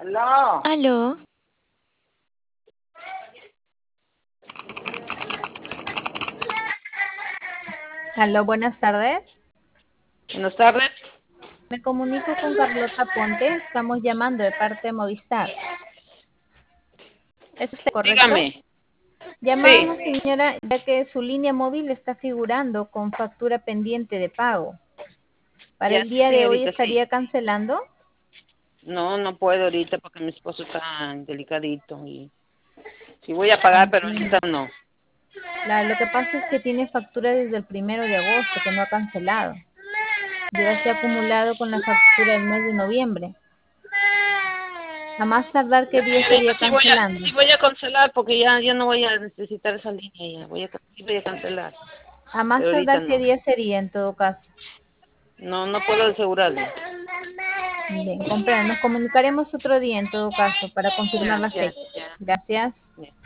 Aló. Aló, Aló, buenas tardes. Buenas tardes. Me comunico con Carlota Ponte. Estamos llamando de parte de Movistar. ¿Es usted correcto? Dígame. Llamamos, Sí. señora, ya que su línea móvil está figurando con factura pendiente de pago. Para Ya el sí, día de hoy señorita, sí. estaría cancelando. No, no puedo ahorita porque mi esposo está delicadito y sí voy a pagar, pero ahorita Entiendo. no. Claro, lo que pasa es que tiene factura desde el 1 de agosto que no ha cancelado. Ya se ha acumulado con la factura del mes de noviembre. A más tardar, ¿qué Ya, día señorita, estaría cancelando? sí voy a cancelar porque ya no voy a necesitar esa línea ya. Sí voy a cancelar, A más pero ahorita tardar, ¿qué no. día sería en todo caso? No puedo asegurarle. Bien, comprendo. Nos comunicaremos otro día en todo caso para confirmar la Gracias. fecha. Gracias. Ya.